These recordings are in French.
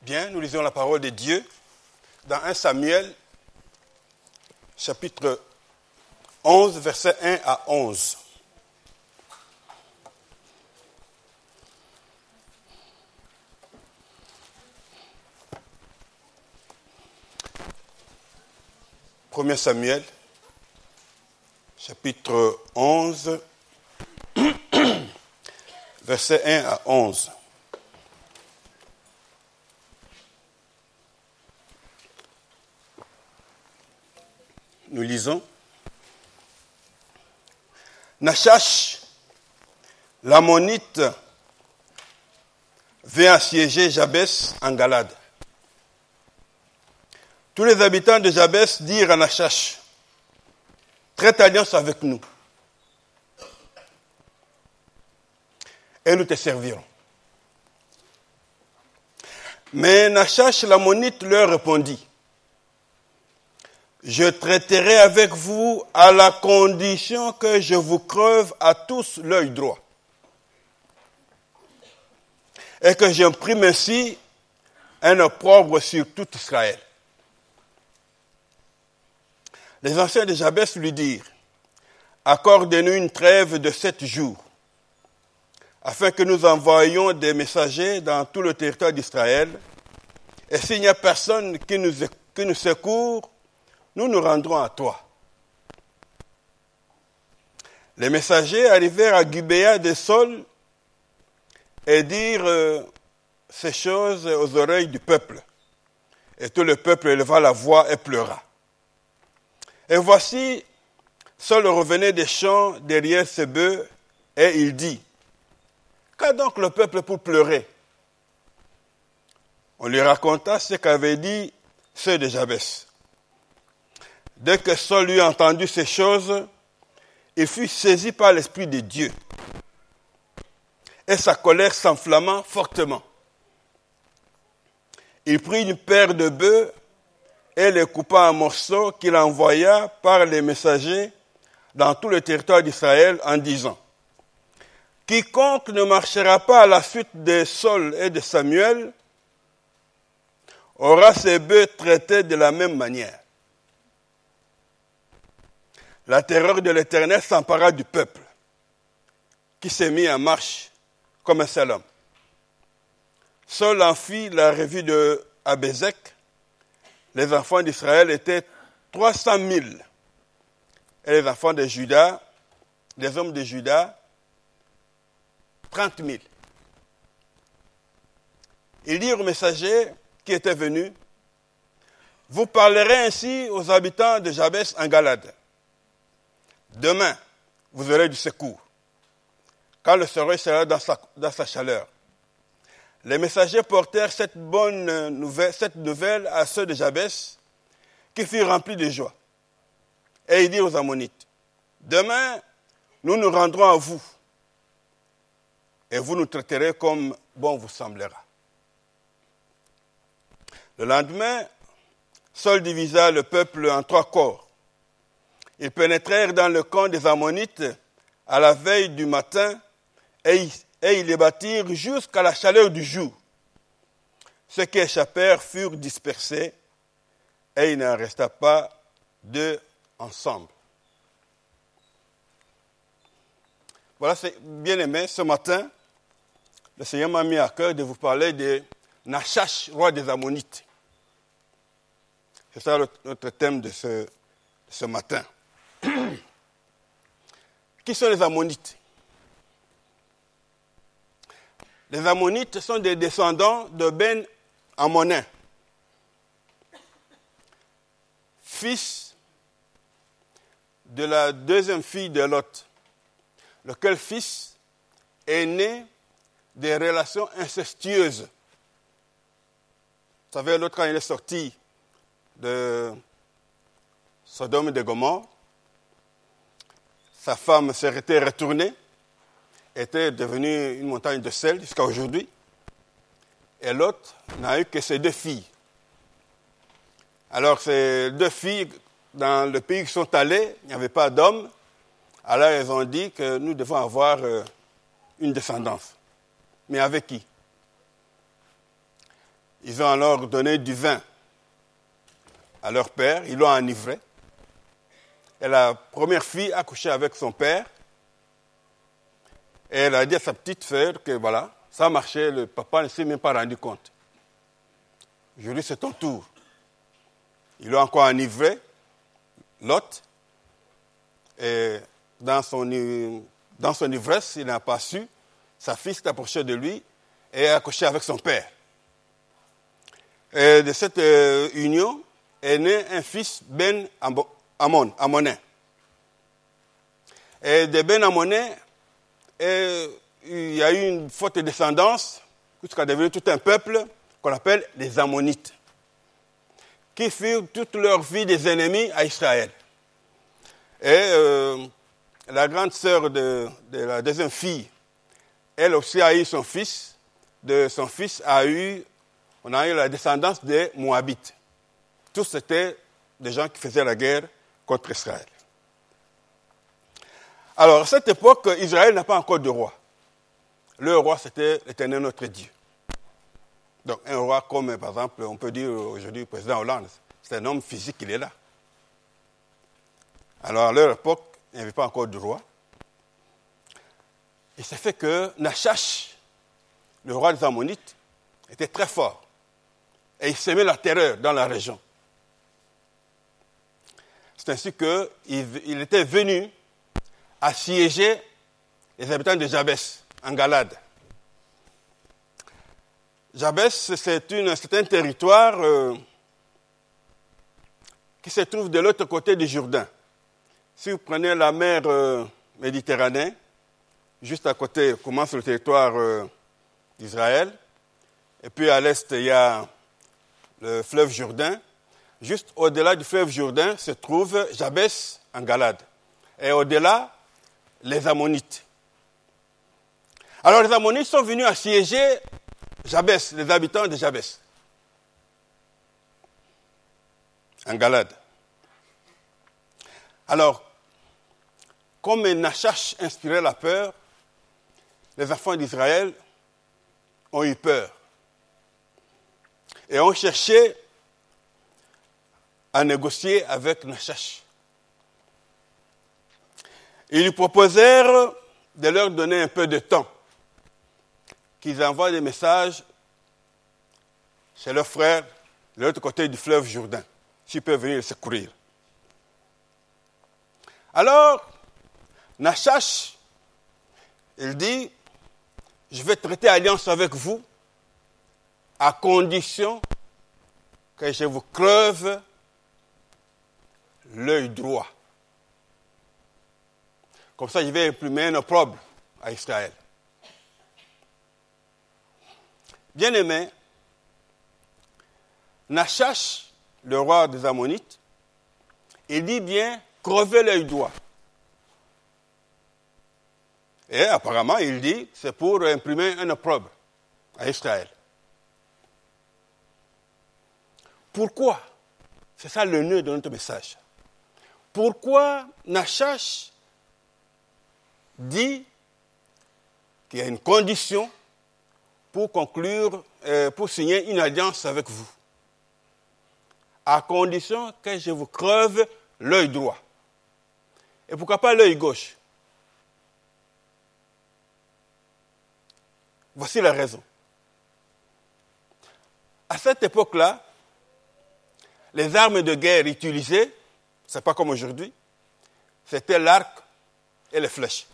Bien, nous lisons la parole de Dieu dans 1 Samuel, chapitre 11, versets 1 à 11. Premier Samuel, chapitre 11, versets 1 à 11. Nous lisons. Nachash, l'ammonite, vient assiéger Jabès en Galade. Tous les habitants de Jabès dirent à Nachash, traite alliance avec nous, et nous te servirons. Mais Nachash, l'ammonite, leur répondit, je traiterai avec vous à la condition que je vous creve à tous l'œil droit. Et que j'imprime ainsi un opprobre sur tout Israël. Les anciens de Jabès lui dirent, accordez-nous une trêve de 7 jours, afin que nous envoyions des messagers dans tout le territoire d'Israël, et s'il n'y a personne qui nous secourt, nous nous rendrons à toi. Les messagers arrivèrent à Gibéa de Saul et dirent ces choses aux oreilles du peuple. Et tout le peuple éleva la voix et pleura. Et voici, Saul revenait des champs derrière ses bœufs et il dit, qu'a donc le peuple pour pleurer? On lui raconta ce qu'avaient dit ceux de Jabès. Dès que Saul eut entendu ces choses, il fut saisi par l'Esprit de Dieu. Et sa colère s'enflamma fortement. Il prit une paire de bœufs et les coupa en morceaux qu'il envoya par les messagers dans tout le territoire d'Israël en disant, quiconque ne marchera pas à la suite de Saul et de Samuel aura ses bœufs traités de la même manière. La terreur de l'Éternel s'empara du peuple, qui s'est mis en marche comme un seul homme. Saul en fit la revue de Abézek. Les enfants d'Israël étaient 300 000. Et les enfants de Juda, les hommes de Juda, 30 000. Ils dirent aux messagers qui étaient venus, vous parlerez ainsi aux habitants de Jabès en Galade. Demain, vous aurez du secours, quand le soleil sera dans sa chaleur. Les messagers portèrent cette nouvelle à ceux de Jabès, qui furent remplis de joie. Et ils dirent aux Ammonites, demain, nous nous rendrons à vous, et vous nous traiterez comme bon vous semblera. Le lendemain, Saul divisa le peuple en 3 corps. Ils pénétrèrent dans le camp des Ammonites à la veille du matin et ils les battirent jusqu'à la chaleur du jour. Ceux qui échappèrent furent dispersés et il n'en resta pas 2 ensemble. Voilà, c'est bien aimé. Ce matin, le Seigneur m'a mis à cœur de vous parler de Nachash, roi des Ammonites. C'est ça notre thème de ce matin. Qui sont les Ammonites? Les Ammonites sont des descendants de Ben Ammonin, fils de la deuxième fille de Lot, lequel fils est né des relations incestueuses. Vous savez, l'autre, quand il est sorti de Sodome et de Gomorrhe, sa femme s'était retournée, était devenue une montagne de sel jusqu'à aujourd'hui. Et l'autre n'a eu que ses 2 filles. Alors ces 2 filles, dans le pays où ils sont allés, il n'y avait pas d'hommes. Alors elles ont dit que nous devons avoir une descendance. Mais avec qui? Ils ont alors donné du vin à leur père, ils l'ont enivré. Et la première fille a couché avec son père. Et elle a dit à sa petite sœur que voilà, ça marchait, le papa ne s'est même pas rendu compte. Aujourd'hui, c'est ton tour. Ils l'ont encore enivré, Lot. Et dans son ivresse, il n'a pas su. Sa fille s'est approchée de lui et a couché avec son père. Et de cette union est né un fils Ben Ammonin. Et de Ben Ammonin, il y a eu une forte descendance jusqu'à devenir tout un peuple qu'on appelle les Ammonites, qui furent toute leur vie des ennemis à Israël. Et la grande sœur de la deuxième fille, elle aussi a eu son fils. De son fils on a eu la descendance des Moabites. Tous c'était des gens qui faisaient la guerre contre Israël. Alors, à cette époque, Israël n'a pas encore de roi. Le roi, c'était l'Éternel notre Dieu. Donc, un roi comme, par exemple, on peut dire aujourd'hui le président Hollande, c'est un homme physique, il est là. Alors, à leur époque, il n'y avait pas encore de roi. Et ça fait que Nachash, le roi des Ammonites, était très fort. Et il semait la terreur dans la région. C'est ainsi qu'il était venu assiéger les habitants de Jabès, en Galade. Jabès, c'est un territoire qui se trouve de l'autre côté du Jourdain. Si vous prenez la mer Méditerranée, juste à côté commence le territoire d'Israël, et puis à l'est, il y a le fleuve Jourdain. Juste au-delà du fleuve Jourdain se trouve Jabès en Galade. Et au-delà, les Ammonites. Alors les Ammonites sont venus assiéger Jabès, les habitants de Jabès, en Galade. Alors, comme Nachash inspirait la peur, les enfants d'Israël ont eu peur et ont cherché à négocier avec Nachash. Ils lui proposèrent de leur donner un peu de temps, qu'ils envoient des messages chez leurs frères de l'autre côté du fleuve Jourdain, s'ils peuvent venir les secourir. Alors, Nachash, il dit, je vais traiter alliance avec vous à condition que je vous creve l'œil droit. Comme ça, je vais imprimer un opprobre à Israël. Bien-aimé, Nachash, le roi des Ammonites, il dit bien crever l'œil droit. Et apparemment, il dit c'est pour imprimer un opprobre à Israël. Pourquoi? C'est ça le nœud de notre message. Pourquoi Nachash dit qu'il y a une condition pour conclure, pour signer une alliance avec vous, à condition que je vous creve l'œil droit. Et pourquoi pas l'œil gauche? Voici la raison. À cette époque-là, les armes de guerre utilisées, ce n'est pas comme aujourd'hui, c'était l'arc et les flèches.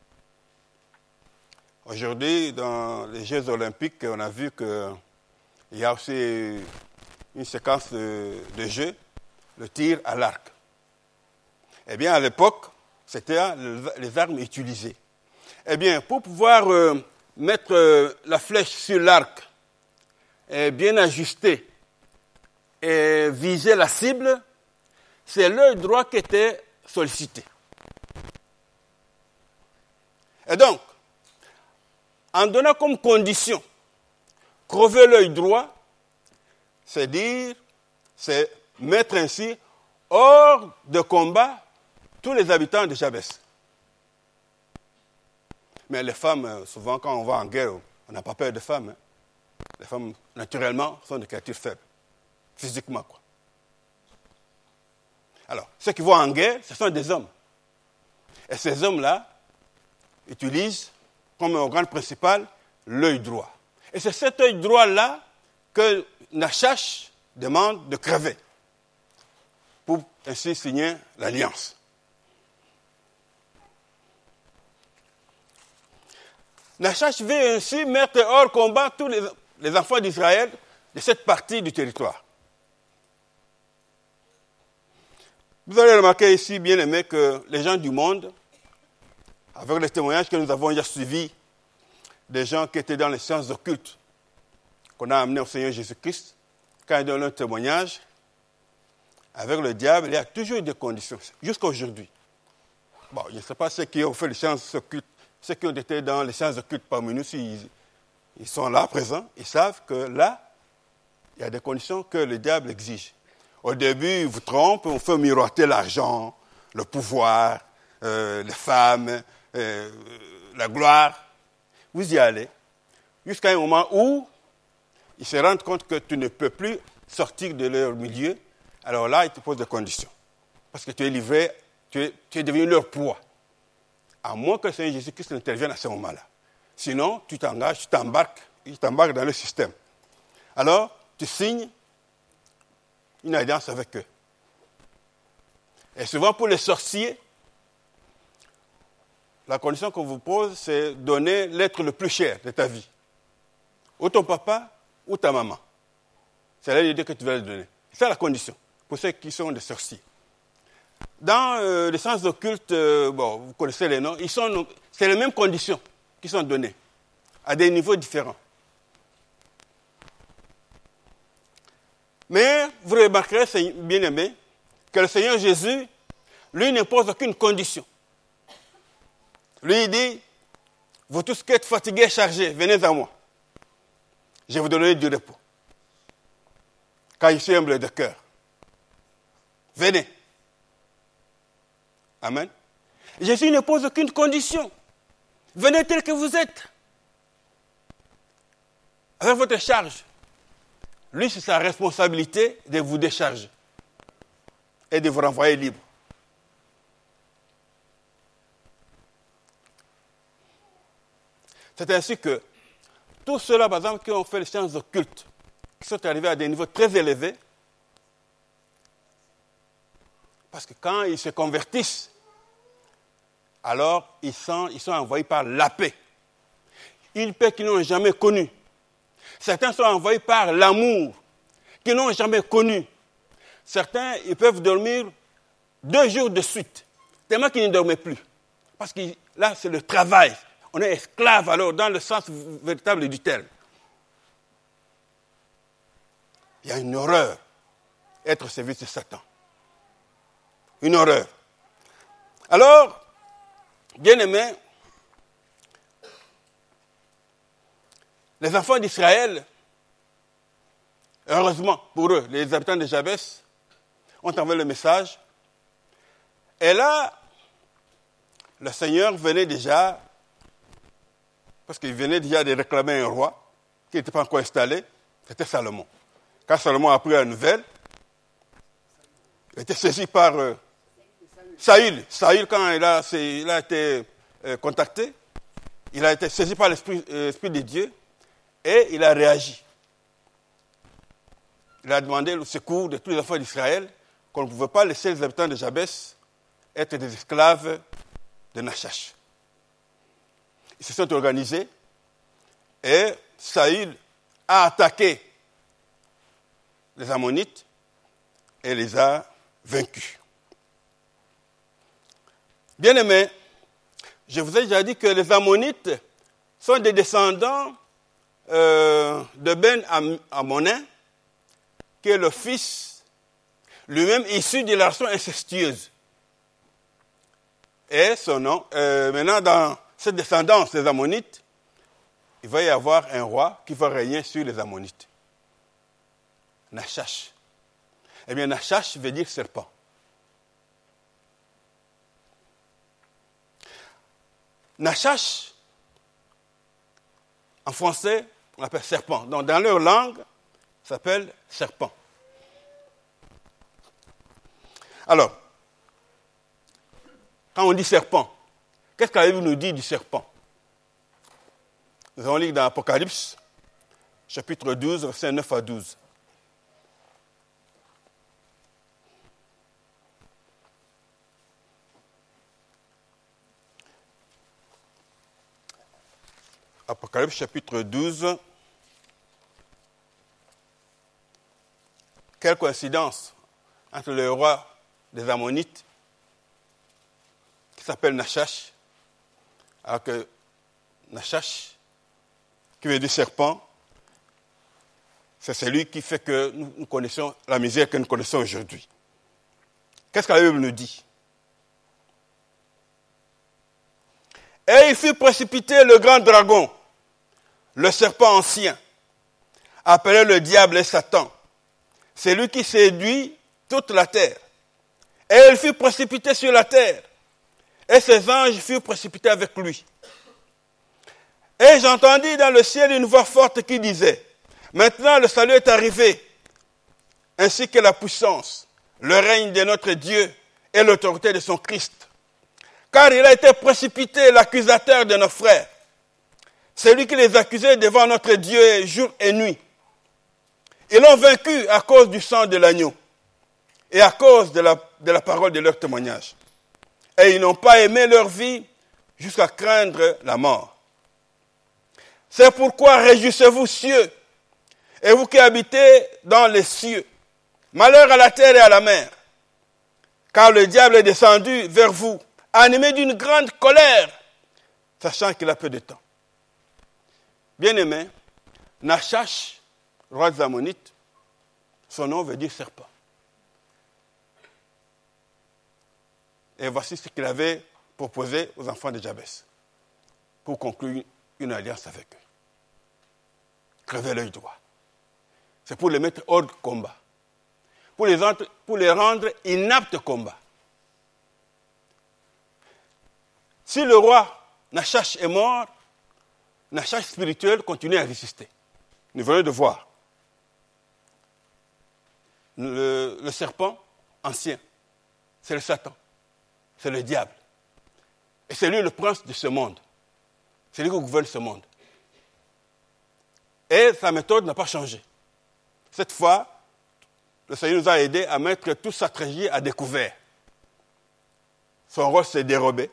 Aujourd'hui, dans les Jeux olympiques, on a vu qu'il y a aussi une séquence de jeux, le tir à l'arc. Eh bien, à l'époque, c'était les armes utilisées. Eh bien, pour pouvoir mettre la flèche sur l'arc, et bien ajuster et viser la cible, c'est l'œil droit qui était sollicité. Et donc, en donnant comme condition crever l'œil droit, c'est mettre ainsi hors de combat tous les habitants de Jabès. Mais les femmes, souvent quand on va en guerre, on n'a pas peur des femmes. Hein. Les femmes, naturellement, sont des créatures faibles, physiquement, quoi. Alors, ceux qui vont en guerre, ce sont des hommes. Et ces hommes-là utilisent comme organe principal l'œil droit. Et c'est cet œil droit-là que Nachash demande de crever pour ainsi signer l'alliance. Nachash veut ainsi mettre hors combat tous les enfants d'Israël de cette partie du territoire. Vous allez remarquer ici, bien aimé, que les gens du monde, avec les témoignages que nous avons déjà suivis, des gens qui étaient dans les sciences occultes, qu'on a amenés au Seigneur Jésus-Christ, quand ils donnent leur témoignage, avec le diable, il y a toujours des conditions, jusqu'à aujourd'hui. Bon, je ne sais pas ceux qui ont fait les sciences occultes, ceux qui ont été dans les sciences occultes parmi nous, s'ils sont là, présents, ils savent que là, il y a des conditions que le diable exige. Au début, il vous trompe, on fait miroiter l'argent, le pouvoir, les femmes, la gloire. Vous y allez, jusqu'à un moment où ils se rendent compte que tu ne peux plus sortir de leur milieu. Alors là, ils te posent des conditions. Parce que tu es livré, tu es devenu leur proie. À moins que le Seigneur Jésus-Christ n'intervienne à ce moment-là. Sinon, tu t'engages, tu t'embarques dans le système. Alors, tu signes une alliance avec eux. Et souvent, pour les sorciers, la condition qu'on vous pose, c'est donner l'être le plus cher de ta vie. Ou ton papa, ou ta maman. C'est là l'idée que tu vas leur donner. C'est la condition pour ceux qui sont des sorciers. Dans les sens occultes, vous connaissez les noms, c'est les mêmes conditions qui sont données, à des niveaux différents. Mais vous remarquerez, bien aimé, que le Seigneur Jésus, lui, n'impose aucune condition. Lui, il dit, vous tous qui êtes fatigués et chargés, venez à moi. Je vais vous donner du repos. Car je suis humble de cœur. Venez. Amen. Jésus ne pose aucune condition. Venez tel que vous êtes. Avec votre charge. Lui, c'est sa responsabilité de vous décharger et de vous renvoyer libre. C'est ainsi que tous ceux-là, par exemple, qui ont fait les sciences occultes, qui sont arrivés à des niveaux très élevés, parce que quand ils se convertissent, alors ils sont envoyés par la paix. Une paix qu'ils n'ont jamais connue. Certains sont envoyés par l'amour qu'ils n'ont jamais connu. Certains, ils peuvent dormir 2 jours de suite, tellement qu'ils ne dormaient plus. Parce que là, c'est le travail. On est esclave alors, dans le sens véritable du terme. Il y a une horreur, être au service de Satan. Une horreur. Alors, bien-aimés, les enfants d'Israël, heureusement pour eux, les habitants de Jabès, ont envoyé le message. Et là, le Seigneur venait déjà, parce qu'il venait déjà de réclamer un roi qui n'était pas encore installé, c'était Salomon. Quand Salomon a appris la nouvelle, il était saisi par Saül. Saül, quand il a été contacté, il a été saisi par l'Esprit de Dieu et il a réagi. Il a demandé le secours de tous les enfants d'Israël, qu'on ne pouvait pas laisser les habitants de Jabès être des esclaves de Nachash. Ils se sont organisés et Saül a attaqué les Ammonites et les a vaincus. Bien-aimés, je vous ai déjà dit que les Ammonites sont des descendants de Ben Ammonin, qui est le fils lui-même issu de la relation incestueuse. Et son nom, maintenant dans cette descendance des Ammonites, il va y avoir un roi qui va régner sur les Ammonites. Nachash. Eh bien, Nachash veut dire serpent. Nachash, en français, on l'appelle serpent. Donc dans leur langue, ça s'appelle serpent. Alors, quand on dit serpent, qu'est-ce que la Bible nous dit du serpent? Nous allons lire dans Apocalypse, chapitre 12, versets 9 à 12. Apocalypse, chapitre 12. Quelle coïncidence entre le roi des Ammonites, qui s'appelle Nachash, alors que Nachash, qui veut dire serpent, c'est celui qui fait que nous connaissons la misère que nous connaissons aujourd'hui. Qu'est-ce que la Bible nous dit? Et il fut précipité le grand dragon, le serpent ancien, appelé le diable et Satan, celui qui séduit toute la terre. Et il fut précipité sur la terre, et ses anges furent précipités avec lui. Et j'entendis dans le ciel une voix forte qui disait, maintenant le salut est arrivé, ainsi que la puissance, le règne de notre Dieu et l'autorité de son Christ. Car il a été précipité l'accusateur de nos frères, celui qui les accusait devant notre Dieu jour et nuit. Ils l'ont vaincu à cause du sang de l'agneau et à cause de la parole de leur témoignage. Et ils n'ont pas aimé leur vie jusqu'à craindre la mort. C'est pourquoi réjouissez-vous, cieux, et vous qui habitez dans les cieux. Malheur à la terre et à la mer, car le diable est descendu vers vous, animé d'une grande colère, sachant qu'il a peu de temps. Bien-aimé, Nachash, roi des Ammonites, son nom veut dire serpent. Et voici ce qu'il avait proposé aux enfants de Jabès pour conclure une alliance avec eux. Crever l'œil droit. C'est pour les mettre hors de combat. Pour les rendre inaptes au combat. Si le roi Nachash est mort, Nachash spirituel continue à résister. Nous venons de voir. Le serpent ancien, c'est le Satan, c'est le diable. Et c'est lui le prince de ce monde. C'est lui qui gouverne ce monde. Et sa méthode n'a pas changé. Cette fois, le Seigneur nous a aidés à mettre toute sa stratégie à découvert. Son rôle, c'est dérober,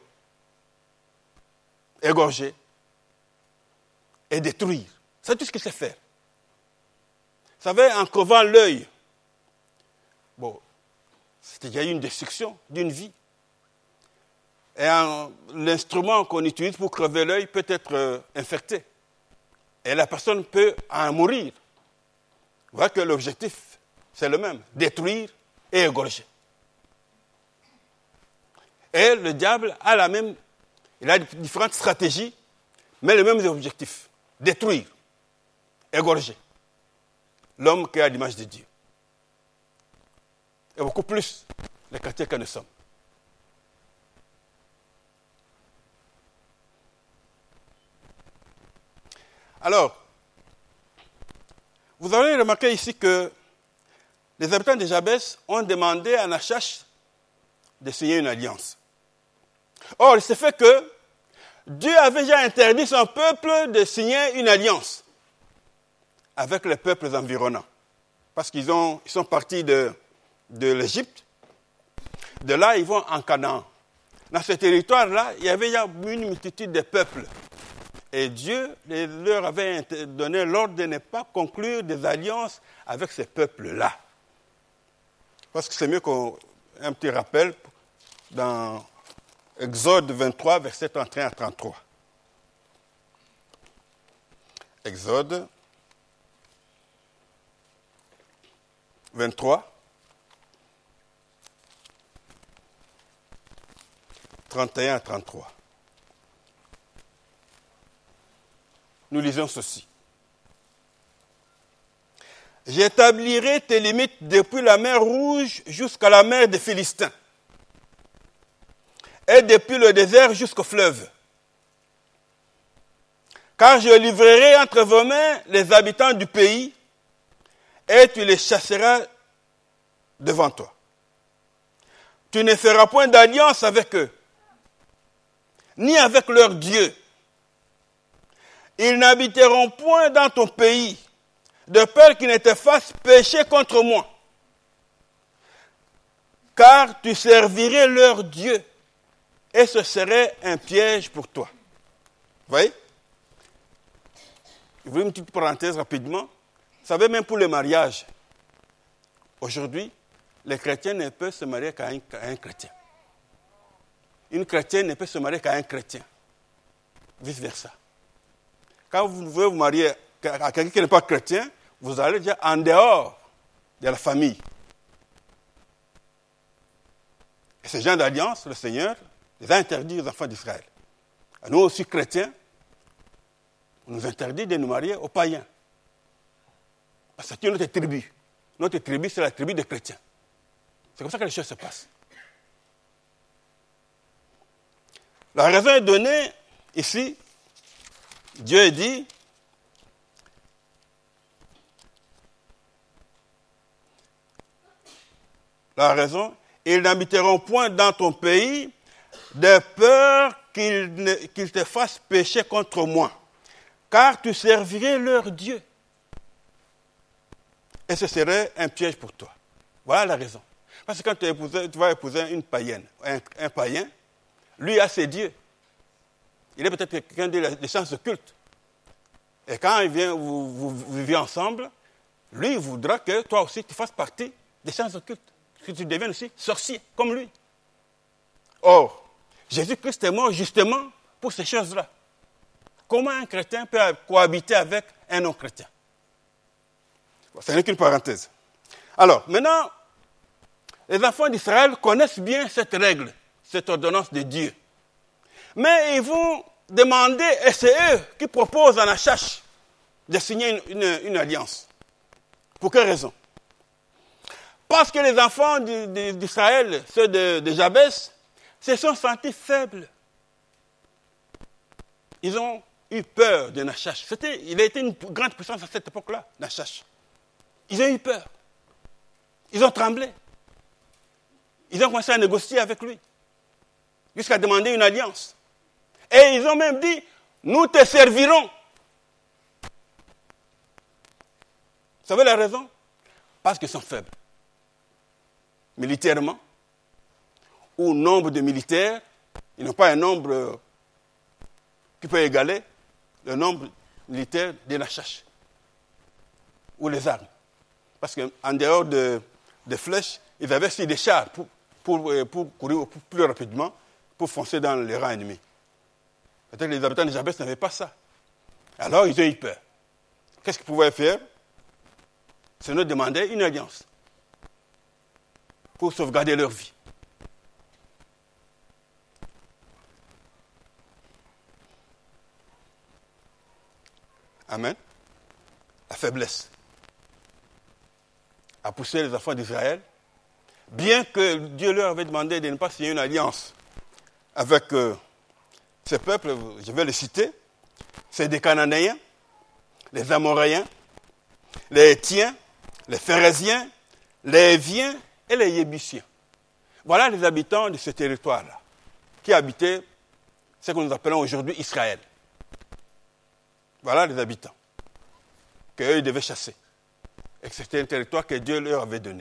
égorger et détruire. C'est tout ce qu'il sait faire. Vous savez, en crevant l'œil, bon, il y a eu une destruction d'une vie. Et l'instrument qu'on utilise pour crever l'œil peut être infecté. Et la personne peut en mourir. Vous voyez que l'objectif, c'est le même, détruire et égorger. Et le diable il a différentes stratégies, mais le même objectif, détruire, égorger l'homme qui est à l'image de Dieu. Et beaucoup plus les chrétiens que nous sommes. Alors, vous avez remarqué ici que les habitants de Jabès ont demandé à Nachash de signer une alliance. Or, il s'est fait que Dieu avait déjà interdit son peuple de signer une alliance avec les peuples environnants. Parce qu'ils sont partis de l'Égypte. De là, ils vont en Canaan. Dans ce territoire-là, il y avait déjà une multitude de peuples. Et Dieu leur avait donné l'ordre de ne pas conclure des alliances avec ces peuples-là. Parce que c'est mieux qu'un petit rappel dans Exode 23, versets 31 à 33. Exode 23, 31 à 33. Nous lisons ceci. J'établirai tes limites depuis la mer Rouge jusqu'à la mer des Philistins, et depuis le désert jusqu'au fleuve. Car je livrerai entre vos mains les habitants du pays, et tu les chasseras devant toi. Tu ne feras point d'alliance avec eux, ni avec leurs dieux. Ils n'habiteront point dans ton pays, de peur qu'ils ne te fassent pécher contre moi. Car tu servirais leurs dieux, et ce serait un piège pour toi. Vous voyez? Je voulais une petite parenthèse rapidement. Vous savez, même pour le mariage, aujourd'hui, les chrétiens ne peuvent se marier qu'à un chrétien. Une chrétienne ne peut se marier qu'à un chrétien. Vice-versa. Quand vous voulez vous marier à quelqu'un qui n'est pas chrétien, vous allez déjà en dehors de la famille. Et ce genre d'alliance, le Seigneur les a interdits aux enfants d'Israël. Nous aussi, chrétiens, on nous interdit de nous marier aux païens. Parce que c'est notre tribu. Notre tribu, c'est la tribu des chrétiens. C'est comme ça que les choses se passent. La raison est donnée ici. Dieu dit, la raison, ils n'habiteront point dans ton pays de peur qu'ils te fassent pécher contre moi, car tu servirais leur Dieu. Et ce serait un piège pour toi. Voilà la raison. Parce que quand tu vas épouser une païenne, un païen, lui a ses dieux. Il est peut-être quelqu'un des sciences occultes. Et quand il vient, vous vivez ensemble, lui, il voudra que toi aussi, tu fasses partie des sciences occultes. Que tu deviennes aussi sorcier, comme lui. Or, Jésus-Christ est mort justement pour ces choses-là. Comment un chrétien peut cohabiter avec un non-chrétien? Bon, ce n'est qu'une parenthèse. Alors, maintenant, les enfants d'Israël connaissent bien cette règle, cette ordonnance de Dieu. Mais ils vont demander, et c'est eux qui proposent à Nachash de signer une alliance. Pour quelle raison? Parce que les enfants d'Israël, ceux de Jabès, se sont sentis faibles. Ils ont eu peur de Nachash. Il a été une grande puissance à cette époque-là, Nachash. Ils ont eu peur. Ils ont tremblé. Ils ont commencé à négocier avec lui, jusqu'à demander une alliance. Et ils ont même dit, nous te servirons. Vous savez la raison? Parce qu'ils sont faibles. Militairement, ou nombre de militaires, ils n'ont pas un nombre qui peut égaler le nombre militaire des Nachash, ou les armes. Parce qu'en dehors de flèches, ils avaient aussi des chars pour courir plus rapidement, pour foncer dans les rangs ennemis. Peut-être que les habitants de Jabès n'avaient pas ça. Alors, ils ont eu peur. Qu'est-ce qu'ils pouvaient faire? C'est nous demander une alliance pour sauvegarder leur vie. Amen. La faiblesse a poussé les enfants d'Israël, bien que Dieu leur avait demandé de ne pas signer une alliance avec ces peuples, je vais les citer, c'est des Cananéens, les Amoréens, les Hétiens, les Phéréziens, les Héviens et les Yébusiens. Voilà les habitants de ce territoire-là, qui habitaient ce que nous appelons aujourd'hui Israël. Voilà les habitants qu'eux devaient chasser. Et que c'était un territoire que Dieu leur avait donné.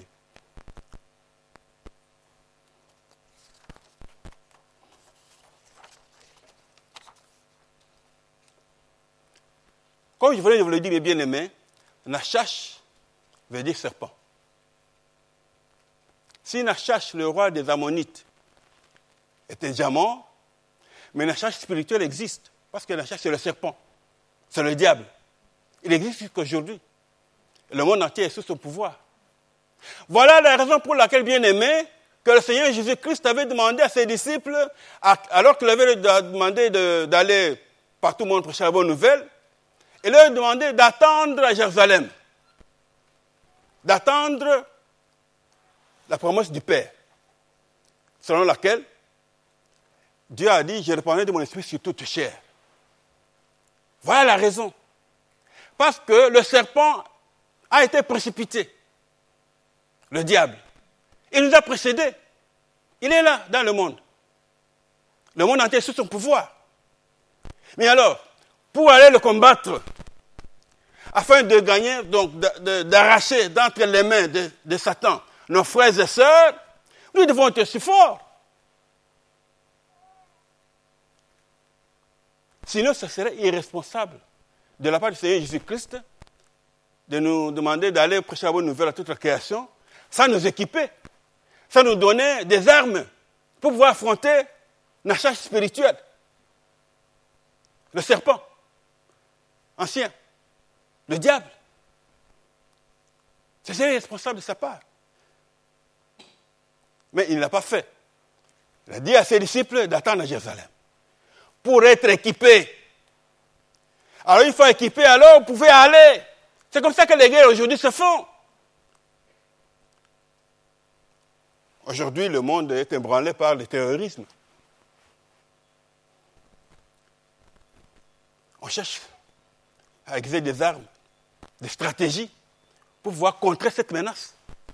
Comme je voulais vous le dire, mes bien-aimés, Nachash veut dire serpent. Si Nachash, le roi des Ammonites, était déjà mort, mais Nachash spirituel existe, parce que Nachash, c'est le serpent, c'est le diable. Il existe jusqu'aujourd'hui. Le monde entier est sous son pouvoir. Voilà la raison pour laquelle, bien-aimés, que le Seigneur Jésus-Christ avait demandé à ses disciples, alors qu'il avait demandé d'aller partout au monde prêcher la bonne nouvelle, il leur a demandé d'attendre à Jérusalem, d'attendre la promesse du Père, selon laquelle Dieu a dit, je répandrai de mon esprit sur toute chair. Voilà la raison. Parce que le serpent a été précipité. Le diable. Il nous a précédés. Il est là, dans le monde. Le monde entier est sous son pouvoir. Mais alors, pour aller le combattre, afin de gagner, donc d'arracher d'entre les mains de Satan nos frères et sœurs, nous devons être si forts. Sinon, ce serait irresponsable de la part du Seigneur Jésus-Christ de nous demander d'aller prêcher la bonne nouvelle à toute la création, sans nous équiper, sans nous donner des armes pour pouvoir affronter la charge spirituelle. Le serpent, ancien, le diable. C'est irresponsable de sa part. Mais il ne l'a pas fait. Il a dit à ses disciples d'attendre à Jérusalem pour être équipés. Alors il faut équiper, alors vous pouvez aller. C'est comme ça que les guerres aujourd'hui se font. Aujourd'hui, le monde est ébranlé par le terrorisme. On cherche à aiguiser des armes, des stratégies pour pouvoir contrer cette menace.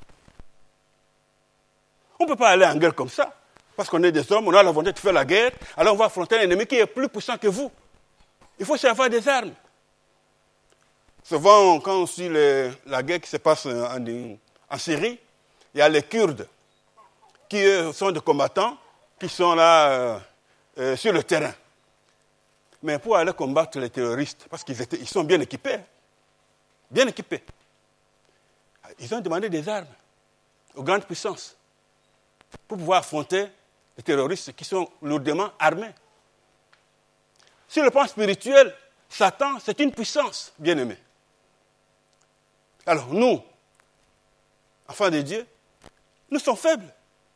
On ne peut pas aller en guerre comme ça, parce qu'on est des hommes, on a la volonté de faire la guerre, alors on va affronter un ennemi qui est plus puissant que vous. Il faut savoir des armes. Souvent, quand on suit la guerre qui se passe en Syrie, il y a les Kurdes, qui sont des combattants, qui sont là sur le terrain. Mais pour aller combattre les terroristes, parce qu'ils sont bien équipés, ils ont demandé des armes aux grandes puissances pour pouvoir affronter les terroristes qui sont lourdement armés. Sur le plan spirituel, Satan, c'est une puissance, bien-aimée. Alors nous, enfants de Dieu, nous sommes faibles.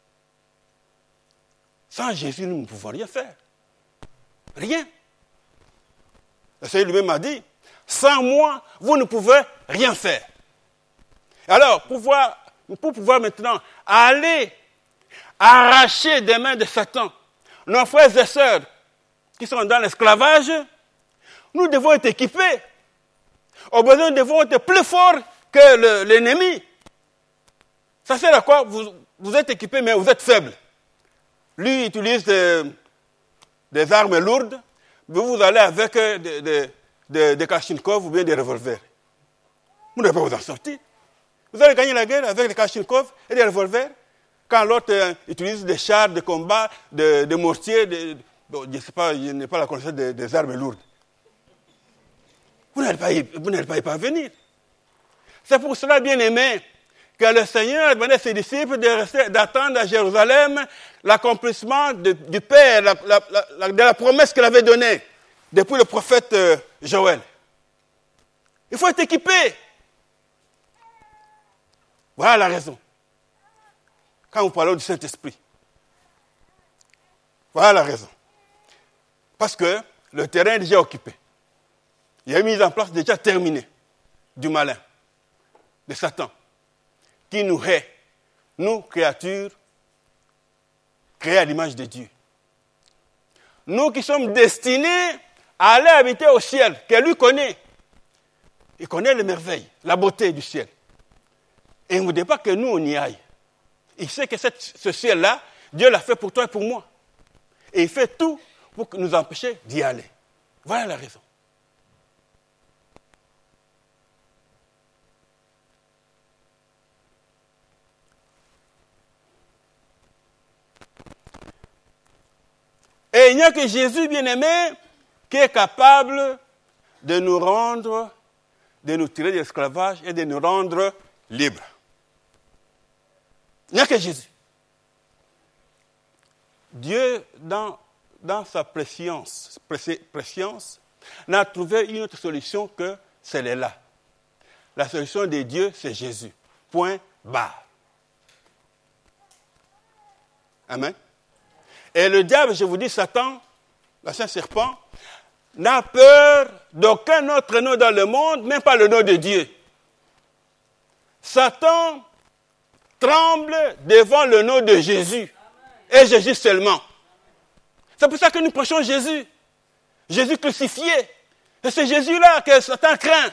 Sans Jésus, nous ne pouvons rien faire. Rien. Le Seigneur lui-même a dit, sans moi, vous ne pouvez rien faire. Alors, pour pouvoir maintenant aller arracher des mains de Satan nos frères et sœurs qui sont dans l'esclavage, nous devons être équipés. Au besoin, nous devons être plus forts que l'ennemi. Ça sert à quoi? Vous êtes équipés, mais vous êtes faibles. Lui utilise des armes lourdes. Vous allez avec des Kalachnikov ou bien des revolvers. Vous ne pouvez pas vous en sortir. Vous allez gagner la guerre avec des Kalachnikov et des revolvers. Quand l'autre utilise des chars de combat, des mortiers, je ne sais pas, je n'ai pas la connaissance des armes lourdes. Vous n'allez pas y parvenir. C'est pour cela, bien aimé, que le Seigneur a demandé à ses disciples d'attendre à Jérusalem l'accomplissement du Père, de la promesse qu'il avait donnée depuis le prophète Joël. Il faut être équipé. Voilà la raison. Quand nous parlons du Saint-Esprit, voilà la raison. Parce que le terrain est déjà occupé. Il y a une mise en place déjà terminée du malin, de Satan, qui nous hait, nous, créatures, créées à l'image de Dieu. Nous qui sommes destinés à aller habiter au ciel, que lui connaît. Il connaît les merveilles, la beauté du ciel. Et il ne voudrait pas que nous, on y aille. Il sait que ce ciel-là, Dieu l'a fait pour toi et pour moi. Et il fait tout pour nous empêcher d'y aller. Voilà la raison. Et il n'y a que Jésus, bien-aimé, qui est capable de nous rendre, de nous tirer de l'esclavage et de nous rendre libres. Il n'y a que Jésus. Dieu, dans sa préscience, n'a trouvé une autre solution que celle-là. La solution de Dieu, c'est Jésus. Point barre. Amen. Et le diable, je vous dis, Satan, l'ancien serpent, n'a peur d'aucun autre nom dans le monde, même pas le nom de Dieu. Satan tremble devant le nom de Jésus. Et Jésus seulement. C'est pour ça que nous prêchons Jésus. Jésus crucifié. C'est ce Jésus-là que Satan craint.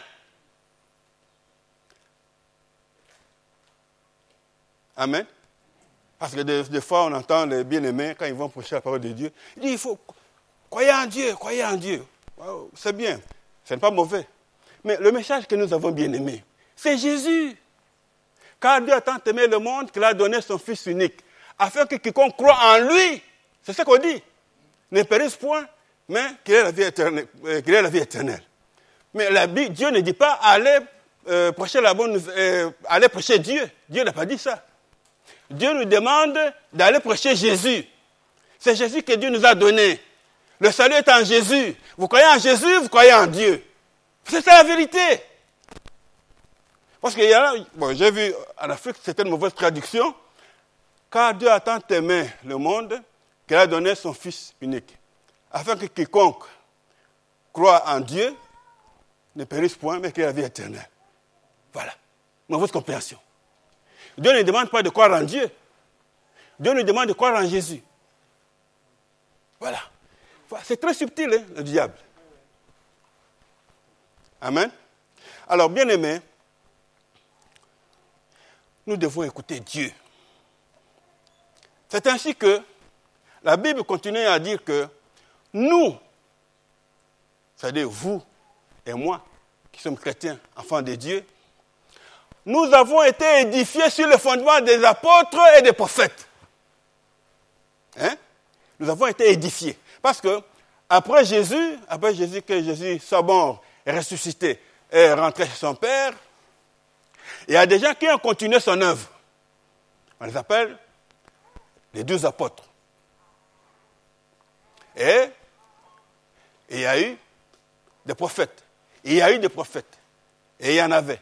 Amen. Parce que des fois, on entend les bien-aimés, quand ils vont prêcher la parole de Dieu, ils disent, il faut croyez en Dieu, croyez en Dieu. Wow, c'est bien, ce n'est pas mauvais. Mais le message que nous avons bien-aimé, c'est Jésus. Car Dieu a tant aimé le monde qu'il a donné son Fils unique, afin que quiconque croit en lui, c'est ce qu'on dit, ne périsse point, mais qu'il ait la vie éternelle. Mais Dieu ne dit pas allez prêcher la bonne, allez prêcher Dieu. Dieu n'a pas dit ça. Dieu nous demande d'aller prêcher Jésus. C'est Jésus que Dieu nous a donné. Le salut est en Jésus. Vous croyez en Jésus, vous croyez en Dieu. C'est ça la vérité. Parce qu'il y a, j'ai vu en Afrique certaines mauvaises traductions. Car Dieu a tant aimé le monde qu'il a donné son Fils unique, afin que quiconque croit en Dieu ne périsse point, mais qu'il ait la vie éternelle. Voilà. Mauvaise compréhension. Dieu ne demande pas de croire en Dieu. Dieu nous demande de croire en Jésus. Voilà. C'est très subtil, hein, le diable. Amen. Alors, bien-aimés, nous devons écouter Dieu. C'est ainsi que la Bible continue à dire que nous, c'est-à-dire vous et moi, qui sommes chrétiens, enfants de Dieu, nous avons été édifiés sur le fondement des apôtres et des prophètes. Hein? Nous avons été édifiés. Parce que après Jésus, que Jésus soit mort et ressuscité et rentré chez son Père, il y a des gens qui ont continué son œuvre. On les appelle les 12 apôtres. Et il y a eu des prophètes. Il y a eu des prophètes. Et il y en avait.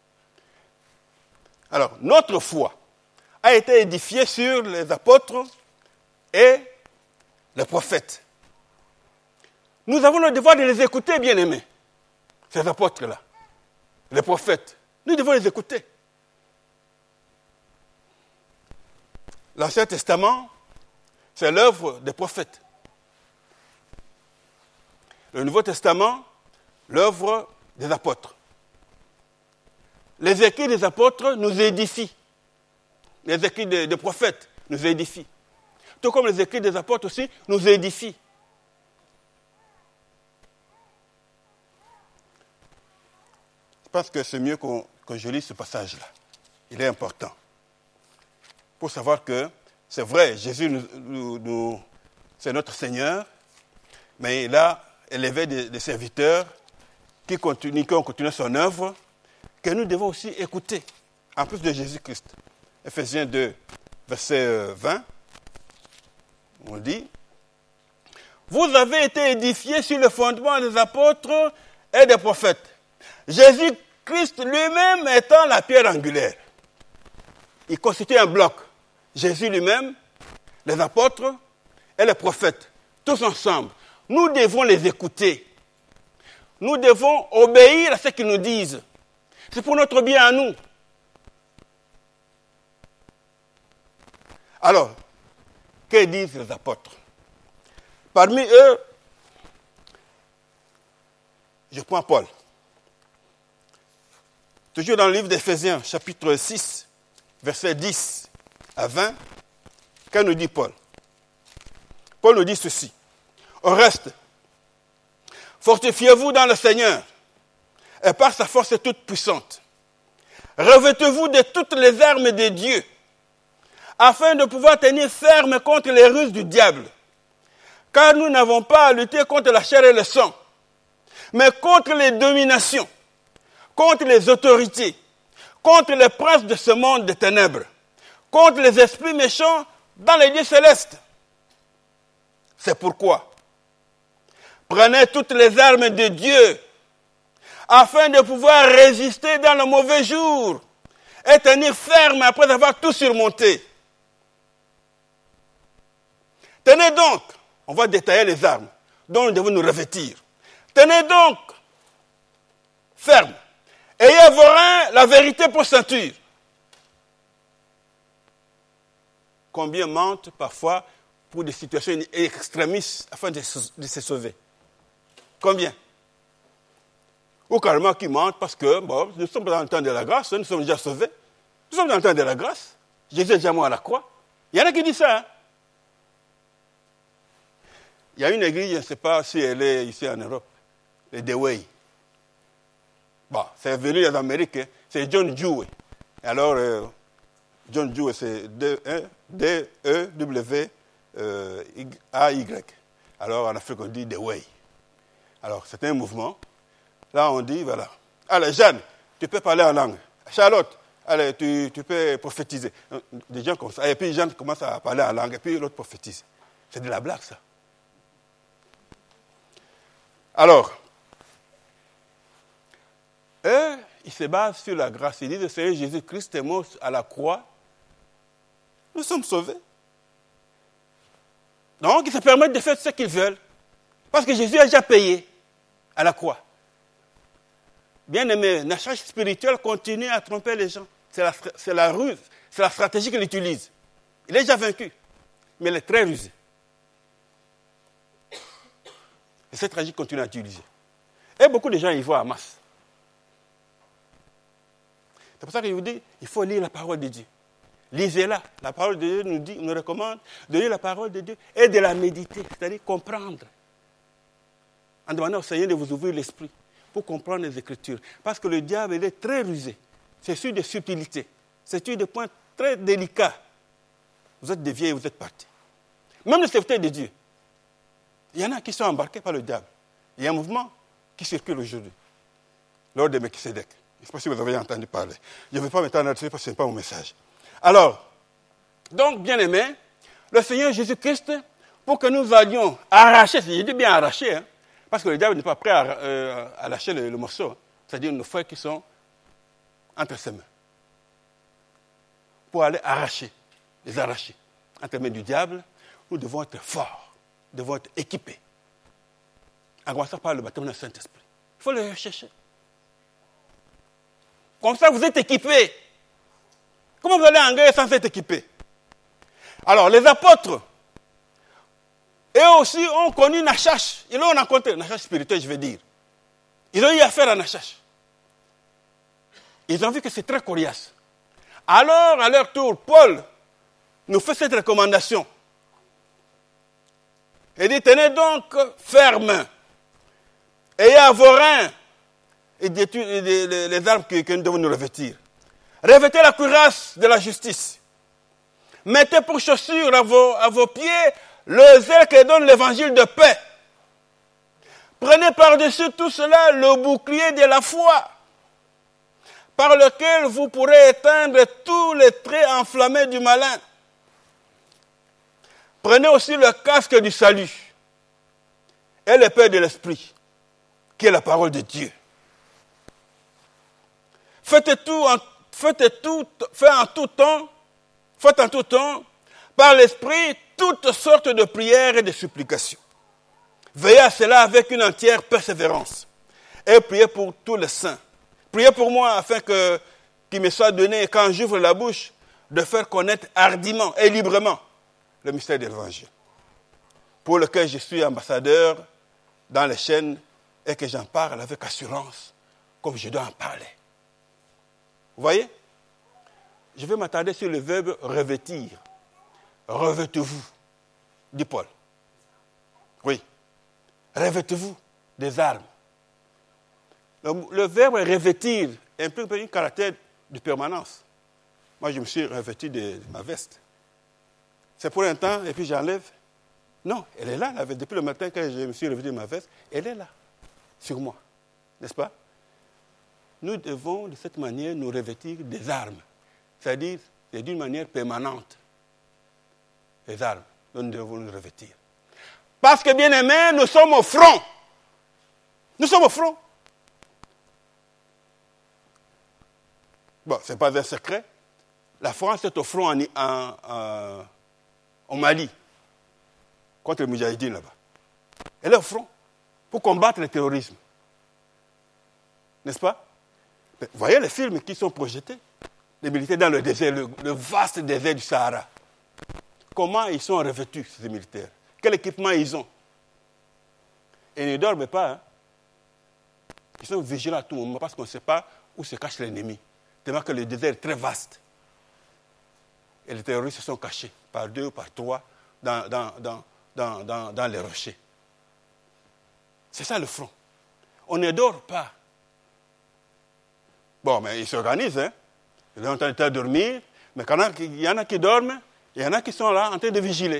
Alors, notre foi a été édifiée sur les apôtres et les prophètes. Nous avons le devoir de les écouter, bien-aimés, ces apôtres-là, les prophètes. Nous devons les écouter. L'Ancien Testament, c'est l'œuvre des prophètes. Le Nouveau Testament, l'œuvre des apôtres. Les écrits des apôtres nous édifient. Les écrits des prophètes nous édifient. Tout comme les écrits des apôtres aussi nous édifient. Je pense que c'est mieux que je lise ce passage-là. Il est important. Pour savoir que c'est vrai, Jésus c'est notre Seigneur, mais il a élevé des serviteurs qui ont continué son œuvre, que nous devons aussi écouter, en plus de Jésus-Christ. Ephésiens 2, verset 20, on dit, « Vous avez été édifiés sur le fondement des apôtres et des prophètes. Jésus-Christ lui-même étant la pierre angulaire. » Il constitue un bloc. Jésus lui-même, les apôtres et les prophètes, tous ensemble. Nous devons les écouter. Nous devons obéir à ce qu'ils nous disent. C'est pour notre bien à nous. Alors, que disent les apôtres? Parmi eux, je prends Paul. Toujours dans le livre d'Éphésiens, chapitre 6, versets 10 à 20, que nous dit Paul? Paul nous dit ceci. Au reste, fortifiez-vous dans le Seigneur et par sa force toute puissante. Revêtez-vous de toutes les armes de Dieu afin de pouvoir tenir ferme contre les ruses du diable. Car nous n'avons pas à lutter contre la chair et le sang, mais contre les dominations, contre les autorités, contre les princes de ce monde des ténèbres, contre les esprits méchants dans les lieux célestes. C'est pourquoi prenez toutes les armes de Dieu afin de pouvoir résister dans le mauvais jour et tenir ferme après avoir tout surmonté. Tenez donc, on va détailler les armes dont nous devons nous revêtir. Tenez donc ferme. Ayez à vos reins la vérité pour ceinture. Combien mentent parfois pour des situations extrémistes afin de se sauver? Combien? ou carrément qui mentent parce que, bon, nous sommes dans le temps de la grâce, nous sommes déjà sauvés. Nous sommes dans le temps de la grâce. Jésus est déjà mort à la croix. Il y en a qui disent ça. Hein? Il y a une église, je ne sais pas si elle est ici en Europe, les Dewey. Bon, c'est venu en Amérique, hein? C'est John Dewey. Alors, John Dewey, c'est D-E-W-A-Y. Alors, en Afrique, on dit Dewey. Alors, c'est un mouvement. Là, on dit, voilà. Allez, Jeanne, tu peux parler en langue. Charlotte, allez, tu peux prophétiser. Des gens comme ça. Et puis, Jeanne commence à parler en langue, et puis l'autre prophétise. C'est de la blague, ça. Alors, eux, ils se basent sur la grâce. Ils disent, le Seigneur Jésus-Christ est mort à la croix. Nous sommes sauvés. Donc, ils se permettent de faire ce qu'ils veulent. Parce que Jésus a déjà payé à la croix. Bien aimé, la charge spirituelle continue à tromper les gens. C'est la ruse, c'est la stratégie qu'il utilise. Il est déjà vaincu, mais il est très rusé. Et cette stratégie continue à utiliser. Et beaucoup de gens y voient en masse. C'est pour ça que je vous dis, il faut lire la parole de Dieu. Lisez-la. La parole de Dieu nous recommande de lire la parole de Dieu et de la méditer, c'est-à-dire comprendre. En demandant au Seigneur de vous ouvrir l'esprit pour comprendre les Écritures. Parce que le diable, il est très rusé. C'est sur des subtilités. C'est sur des points très délicats. Vous êtes déviés et vous êtes partis. Même les serviteurs de Dieu. Il y en a qui sont embarqués par le diable. Il y a un mouvement qui circule aujourd'hui. L'ordre de Melchisédek. Je ne sais pas si vous avez entendu parler. Je ne vais pas m'étendre là-dessus parce que ce n'est pas mon message. Alors, donc, bien aimé, le Seigneur Jésus-Christ, pour que nous allions arracher, je dis bien arracher, hein, parce que le diable n'est pas prêt à lâcher le morceau, hein, c'est-à-dire nos frères qui sont entre ses mains. Pour aller les arracher. Entre les mains du diable, nous devons être forts, nous devons être équipés. En commençant par le baptême du Saint-Esprit. Il faut le rechercher. Comme ça, vous êtes équipés. Comment vous allez en guerre sans être équipés? Alors, les apôtres, eux aussi ont connu Nachash. Ils l'ont rencontré, Nachash spirituel, je veux dire. Ils ont eu affaire à Nachash. Ils ont vu que c'est très coriace. Alors, à leur tour, Paul nous fait cette recommandation. Il dit, tenez donc ferme. Ayez à vos reins et les armes que nous devons nous revêtir. Revêtez la cuirasse de la justice. Mettez pour chaussure à vos pieds le zèle que donne l'évangile de paix. Prenez par-dessus tout cela le bouclier de la foi, par lequel vous pourrez éteindre tous les traits enflammés du malin. Prenez aussi le casque du salut et l'épée de l'esprit, qui est la parole de Dieu. Faites en tout temps, par l'esprit, toutes sortes de prières et de supplications. Veillez à cela avec une entière persévérance. Et priez pour tous les saints. Priez pour moi afin qu'il me soit donné, quand j'ouvre la bouche, de faire connaître hardiment et librement le mystère de l'Évangile, pour lequel je suis ambassadeur dans les chaînes et que j'en parle avec assurance, comme je dois en parler. Vous voyez? Je vais m'attarder sur le verbe revêtir. Revêtez-vous, dit Paul. Oui. Revêtez-vous des armes. Le verbe revêtir implique un caractère de permanence. Moi, je me suis revêtu de ma veste. C'est pour un temps et puis j'enlève. Non, elle est là, la veste. Depuis le matin, quand je me suis revêtu de ma veste, elle est là, sur moi. N'est-ce pas? Nous devons, de cette manière, nous revêtir des armes. C'est-à-dire, c'est d'une manière permanente. Les armes, nous devons nous revêtir. Parce que, bien aimés, nous sommes au front. Nous sommes au front. Bon, ce n'est pas un secret. La France est au front au Mali, contre les Moudjahidines là-bas. Elle est au front pour combattre le terrorisme. N'est-ce pas? Vous voyez les films qui sont projetés, les militaires dans le désert, le vaste désert du Sahara. Comment ils sont revêtus, ces militaires? Quel équipement ils ont? Et ils ne dorment pas. Hein? Ils sont vigilants à tout moment parce qu'on ne sait pas où se cache l'ennemi. Tellement que le désert est très vaste. Et les terroristes se sont cachés par 2 ou par 3 dans les rochers. C'est ça le front. On ne dort pas. Bon, mais ils s'organisent, hein. Ils sont en train de dormir, mais quand il y en a qui dorment, il y en a qui sont là en train de vigiler.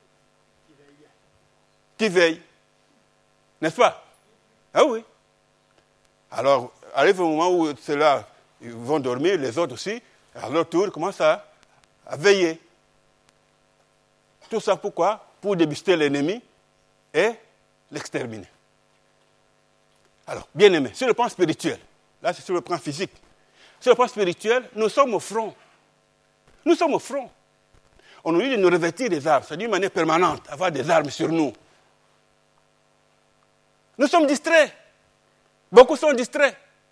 Qui veillent. N'est-ce pas? Ah oui. Alors, arrive au moment où ceux-là ils vont dormir, les autres aussi, à leur tour, commencent à veiller. Tout ça pourquoi? Pour débuster l'ennemi et l'exterminer. Alors, bien aimé, sur le plan spirituel, là c'est sur le plan physique. Sur le plan spirituel, nous sommes au front. Nous sommes au front. On nous dit de nous revêtir des armes, c'est d'une manière permanente, avoir des armes sur nous. Nous sommes distraits. Beaucoup sont distraits.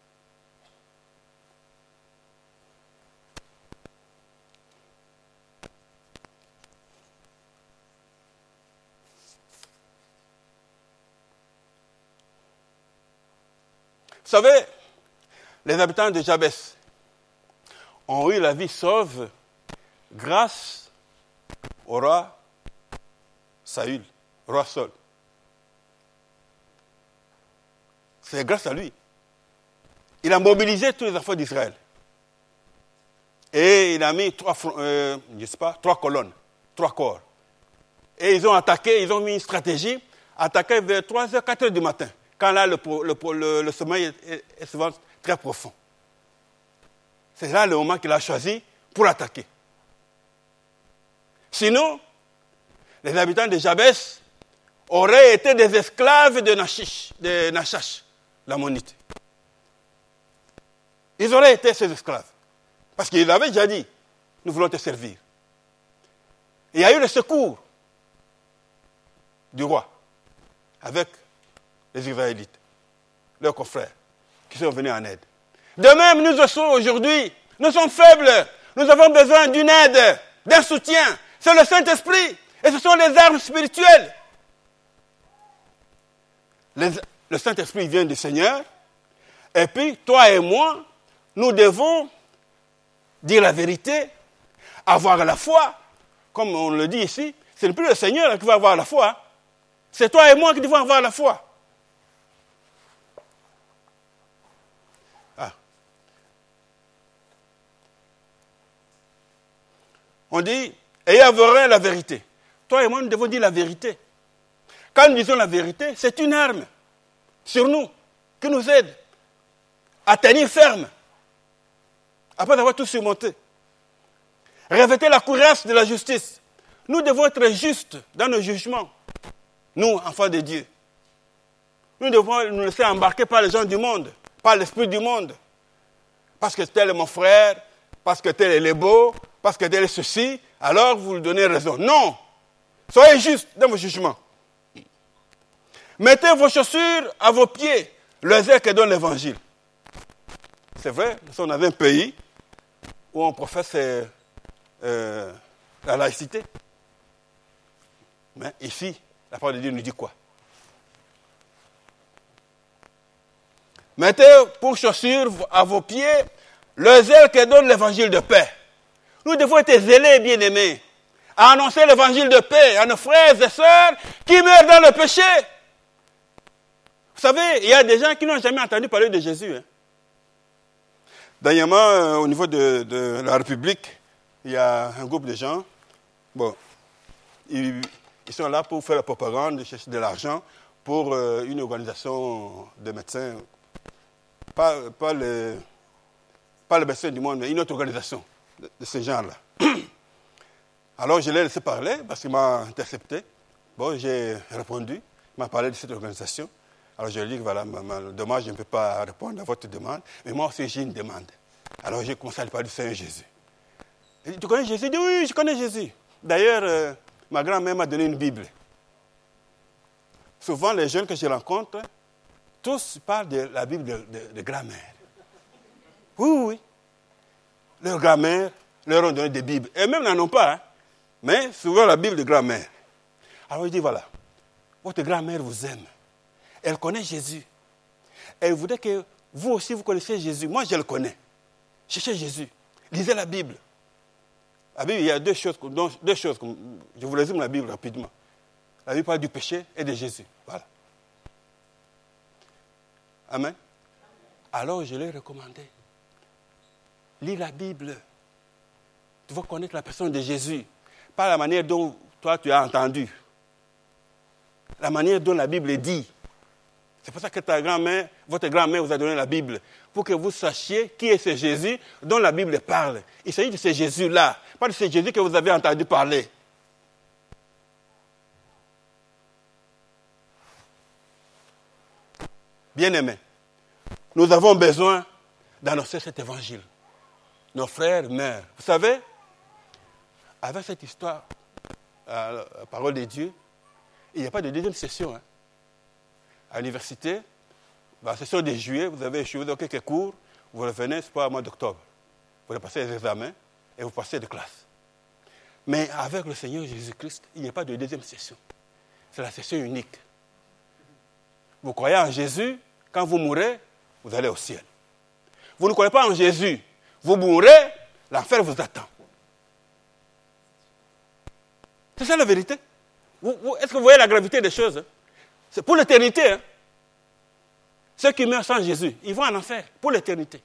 Vous savez, les habitants de Jabès ont eu la vie sauve grâce au roi Saül, roi Saul. C'est grâce à lui. Il a mobilisé tous les enfants d'Israël. Et il a mis 3 colonnes, 3 corps. Et ils ont attaqué, ils ont mis une stratégie, attaqué vers 3h, 4h du matin, quand là le sommeil est souvent très profond. C'est là le moment qu'il a choisi pour attaquer. Sinon, les habitants de Jabès auraient été des esclaves de Nachash, l'ammonite. Ils auraient été ses esclaves. Parce qu'il avait déjà dit, nous voulons te servir. Et il y a eu le secours du roi avec les Israélites, leurs confrères, qui sont venus en aide. De même, nous aussi aujourd'hui, nous sommes faibles. Nous avons besoin d'une aide, d'un soutien. C'est le Saint-Esprit. Et ce sont les armes spirituelles. Le Saint-Esprit vient du Seigneur. Et puis, toi et moi, nous devons dire la vérité, avoir la foi. Comme on le dit ici, ce n'est plus le Seigneur qui va avoir la foi. C'est toi et moi qui devons avoir la foi. On dit, ayez à vos reins la vérité. Toi et moi, nous devons dire la vérité. Quand nous disons la vérité, c'est une arme sur nous qui nous aide à tenir ferme après avoir tout surmonté. Revêtez la cuirasse de la justice. Nous devons être justes dans nos jugements. Nous, enfants de Dieu. Nous devons nous laisser embarquer par les gens du monde, par l'esprit du monde. Parce que tel est mon frère, parce que tel est beau, parce que tel est ceci, alors vous lui donnez raison. Non! Soyez justes dans vos jugements. Mettez vos chaussures à vos pieds, le zèle que donne l'évangile. C'est vrai, nous sommes dans un pays où on professe la laïcité. Mais ici, la parole de Dieu nous dit quoi? Mettez pour chaussures à vos pieds le zèle que donne l'évangile de paix. Nous devons être zélés, bien-aimés, à annoncer l'évangile de paix à nos frères et sœurs qui meurent dans le péché. Vous savez, il y a des gens qui n'ont jamais entendu parler de Jésus. Dernièrement, au niveau de la République, il y a un groupe de gens, ils sont là pour faire la propagande, chercher de l'argent pour une organisation de médecins, pas le médecin du monde, mais une autre organisation de ces gens-là. Alors je l'ai laissé parler parce qu'il m'a intercepté. Bon, j'ai répondu, il m'a parlé de cette organisation. Alors je lui ai dit que voilà, dommage, je ne peux pas répondre à votre demande, mais moi aussi j'ai une demande. Alors j'ai commencé à lui parler du Seigneur Jésus. Il dit, tu connais Jésus? Il dit, oui, je connais Jésus. D'ailleurs, ma grand-mère m'a donné une Bible. Souvent, les jeunes que je rencontre, tous parlent de la Bible de grand-mère. Oui. Leurs grand-mères leur ont donné des Bibles. Eux-mêmes n'en ont pas, mais souvent la Bible de grand-mère. Alors il dit, voilà, votre grand-mère vous aime. Elle connaît Jésus. Et il voudrait que vous aussi, vous connaissiez Jésus. Moi, je le connais. Cherchez Jésus. Lisez la Bible. La Bible, il y a deux choses. Je vous résume la Bible rapidement. La Bible parle du péché et de Jésus. Voilà. Amen. Alors, je l'ai recommandé. Lis la Bible. Tu vas connaître la personne de Jésus. Pas la manière dont toi, tu as entendu. La manière dont la Bible est dit. C'est pour ça que votre grand-mère vous a donné la Bible. Pour que vous sachiez qui est ce Jésus dont la Bible parle. Il s'agit de ce Jésus-là. Pas de ce Jésus que vous avez entendu parler. Bien-aimés, nous avons besoin d'annoncer cet évangile. Nos frères meurent. Vous savez, avec cette histoire, la parole de Dieu, il n'y a pas de deuxième session. Hein. À l'université, la session de juillet, vous avez échoué dans quelques cours, vous revenez, c'est pas au mois d'octobre. Vous passez les examens et vous passez de classe. Mais avec le Seigneur Jésus-Christ, il n'y a pas de deuxième session. C'est la session unique. Vous croyez en Jésus, quand vous mourrez, vous allez au ciel. Vous ne croyez pas en Jésus, vous mourrez, l'enfer vous attend. C'est ça la vérité. Est-ce que vous voyez la gravité des choses? C'est pour l'éternité. Hein? Ceux qui meurent sans Jésus, ils vont en enfer pour l'éternité.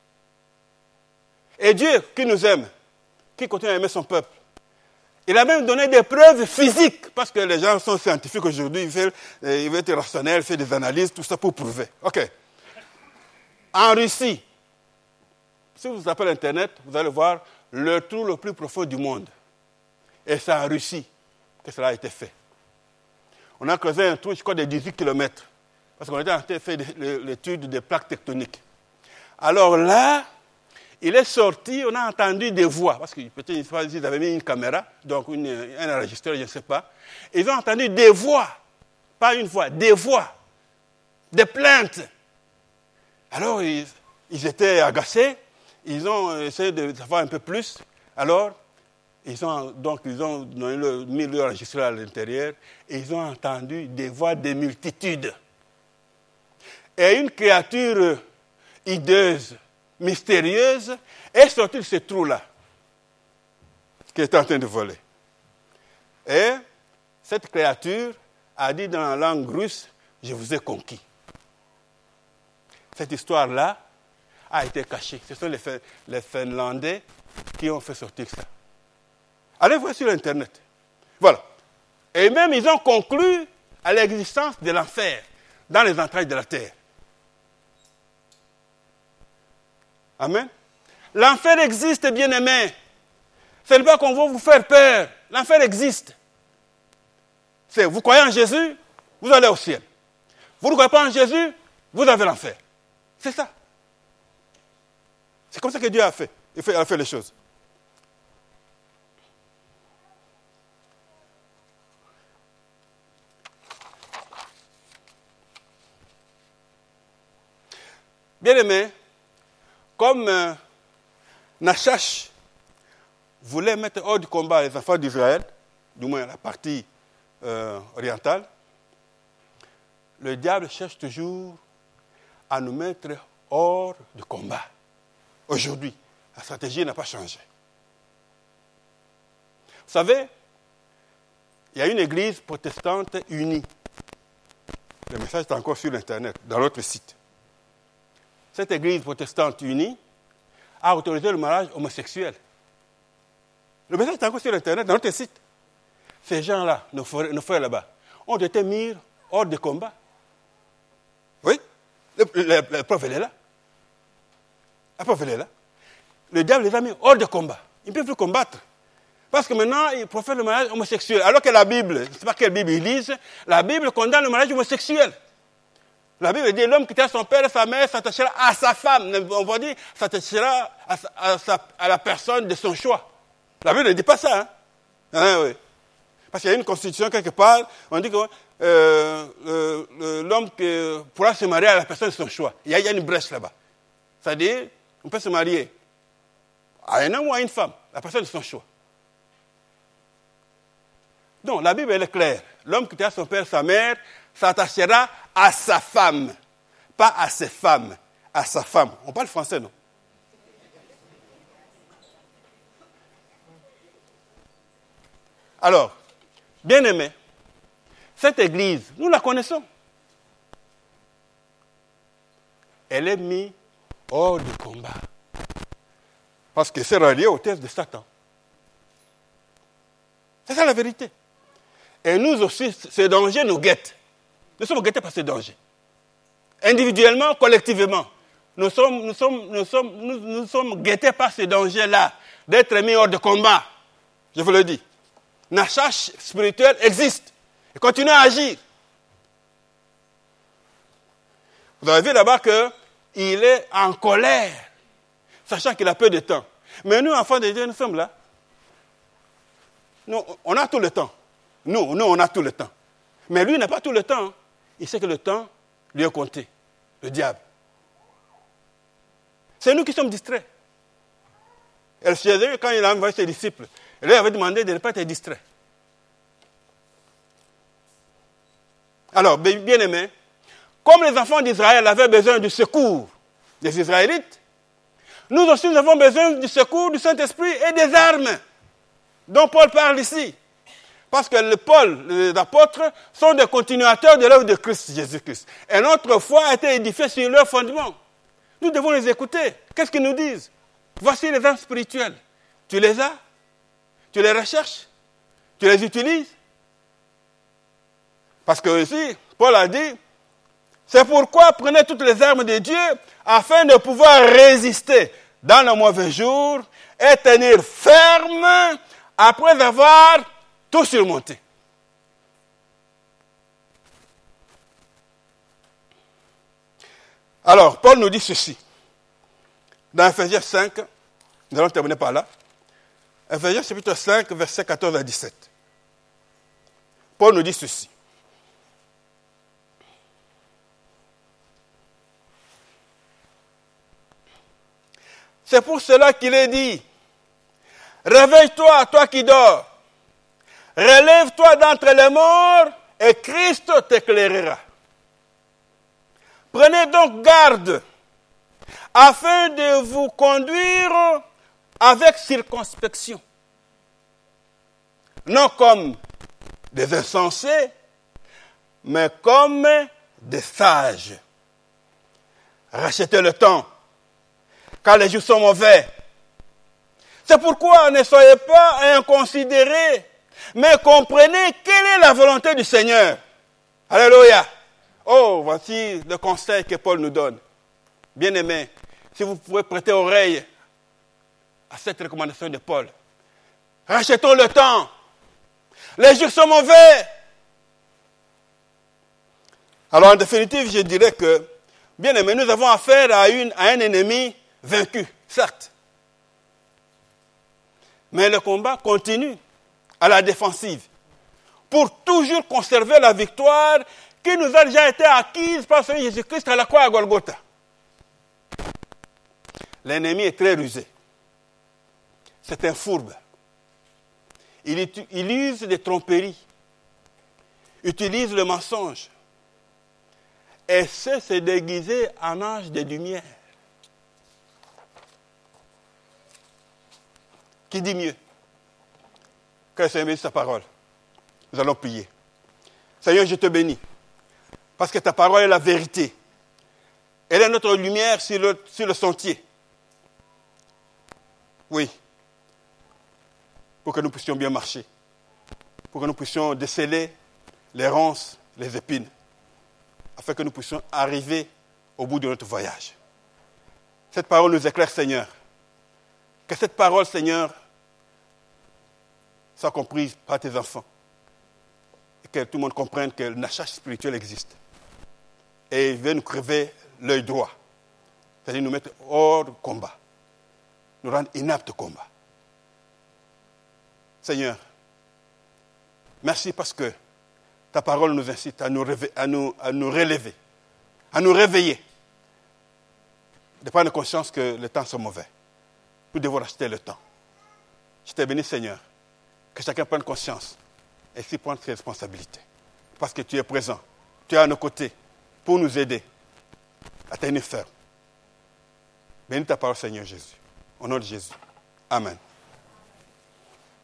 Et Dieu qui nous aime, qui continue à aimer son peuple, il a même donné des preuves physiques, parce que les gens sont scientifiques aujourd'hui, ils veulent être rationnels, faire des analyses, tout ça pour prouver. OK. En Russie, si vous appelez Internet, vous allez voir le trou le plus profond du monde. Et c'est en Russie que cela a été fait. On a creusé un trou, je crois, de 18 km. Parce qu'on était en train de faire l'étude des plaques tectoniques. Alors là, il est sorti, on a entendu des voix. Parce que peut-être ils avaient mis une caméra, donc un enregistreur, je ne sais pas. Ils ont entendu des voix. Pas une voix, des voix. Des plaintes. Alors, ils étaient agacés. Ils ont essayé de savoir un peu plus. Alors, ils ont mis leur enregistreur à l'intérieur et ils ont entendu des voix de multitudes. Et une créature hideuse, mystérieuse, est sortie de ce trou-là, qui était en train de voler. Et cette créature a dit dans la langue russe, « Je vous ai conquis ». Cette histoire-là a été cachée. Ce sont les Finlandais qui ont fait sortir ça. Allez voir sur Internet. Voilà. Et même, ils ont conclu à l'existence de l'enfer dans les entrailles de la terre. Amen. L'enfer existe, bien-aimés. Ce n'est pas qu'on va vous faire peur. L'enfer existe. Vous croyez en Jésus, vous allez au ciel. Vous ne croyez pas en Jésus, vous avez l'enfer. C'est ça. C'est comme ça que Dieu a fait. Il a fait les choses. Bien-aimés, comme Nachash voulait mettre hors du combat les enfants d'Israël, du moins la partie orientale, le diable cherche toujours à nous mettre hors du combat. Aujourd'hui, la stratégie n'a pas changé. Vous savez, il y a une église protestante unie. Le message est encore sur Internet, dans notre site. Cette église protestante unie a autorisé le mariage homosexuel. Le message est encore sur Internet, dans notre site. Ces gens-là, nos frères là-bas, ont été mis hors de combat. Oui, la preuve, elle est là. La preuve, elle est là. Le diable les a mis hors de combat. Ils ne peuvent plus combattre. Parce que maintenant, ils profèrent le mariage homosexuel. Alors que la Bible, je ne sais pas quelle Bible ils lisent, la Bible condamne le mariage homosexuel. La Bible dit l'homme qui tient son père et sa mère s'attachera à sa femme. On va dire s'attachera à la personne de son choix. La Bible ne dit pas ça. Hein? Hein, oui. Parce qu'il y a une constitution quelque part, on dit que l'homme pourra se marier à la personne de son choix. Il y a une brèche là-bas. C'est-à-dire, on peut se marier à un homme ou à une femme, la personne de son choix. Donc, la Bible, elle est claire. L'homme qui tient son père et sa mère s'attachera à sa femme. pas à ses femmes, à sa femme. On parle français, non? Alors, bien-aimés, cette église, nous la connaissons. Elle est mise hors du combat. Parce que c'est relié au test de Satan. C'est ça la vérité. Et nous aussi, ces dangers nous guettent. Nous sommes guettés par ces dangers. Individuellement, collectivement. Nous sommes guettés par ces dangers-là, d'être mis hors de combat. Je vous le dis. La charge spirituelle existe et continue à agir. Vous avez vu d'abord qu'il est en colère, sachant qu'il a peu de temps. Mais nous, enfants de Dieu, nous sommes là. Nous, on a tout le temps. Nous, on a tout le temps. Mais lui, il n'a pas tout le temps. Il sait que le temps lui est compté. Le diable. C'est nous qui sommes distraits. Et Jésus, quand il a envoyé ses disciples, il leur avait demandé de ne pas être distrait. Alors, bien aimés, comme les enfants d'Israël avaient besoin du secours des Israélites, nous aussi nous avons besoin du secours du Saint-Esprit et des armes dont Paul parle ici. Parce que Paul, les apôtres, sont des continuateurs de l'œuvre de Christ, Jésus-Christ. Et notre foi a été édifiée sur leur fondement. Nous devons les écouter. Qu'est-ce qu'ils nous disent? Voici les armes spirituelles. Tu les as? Tu les recherches? Tu les utilises? Parce que ici, Paul a dit, c'est pourquoi prenez toutes les armes de Dieu afin de pouvoir résister dans le mauvais jour et tenir ferme après avoir tout surmonté. Alors, Paul nous dit ceci. Dans Ephésiens 5, nous allons terminer par là. Ephésiens chapitre 5, versets 14 à 17. Paul nous dit ceci. C'est pour cela qu'il est dit, réveille-toi, toi qui dors, relève-toi d'entre les morts et Christ t'éclairera. Prenez donc garde afin de vous conduire avec circonspection, non comme des insensés, mais comme des sages. Rachetez le temps, car les jours sont mauvais. C'est pourquoi ne soyez pas inconsidérés, mais comprenez quelle est la volonté du Seigneur. Alléluia. Oh, voici le conseil que Paul nous donne. Bien-aimés, si vous pouvez prêter oreille à cette recommandation de Paul. Rachetons le temps. Les jours sont mauvais. Alors, en définitive, je dirais que, bien-aimés, nous avons affaire à un ennemi vaincu, certes. Mais le combat continue à la défensive pour toujours conserver la victoire qui nous a déjà été acquise par Seigneur Jésus-Christ à la croix à Golgotha. L'ennemi est très rusé. C'est un fourbe. Il use des tromperies, utilise le mensonge et sait se déguiser en ange de lumière. Qui dit mieux? Que le Seigneur bénisse sa parole. Nous allons prier. Seigneur, je te bénis. Parce que ta parole est la vérité. Elle est notre lumière sur le sentier. Oui. Pour que nous puissions bien marcher. Pour que nous puissions déceler les ronces, les épines. Afin que nous puissions arriver au bout de notre voyage. Cette parole nous éclaire, Seigneur. Que cette parole, Seigneur, soit comprise par tes enfants. Et que tout le monde comprenne que la charge spirituelle existe. Et il veut nous crever l'œil droit. C'est-à-dire nous mettre hors de combat. Nous rendre inaptes au combat. Seigneur, merci parce que ta parole nous incite à nous relever, à nous réveiller. De prendre conscience que les temps sont mauvais. Nous devons racheter le temps. Je te bénis, Seigneur. Que chacun prenne conscience et s'y prendre ses responsabilités. Parce que tu es présent. Tu es à nos côtés pour nous aider. à tenir ferme. Bénis ta parole, Seigneur Jésus. Au nom de Jésus. Amen.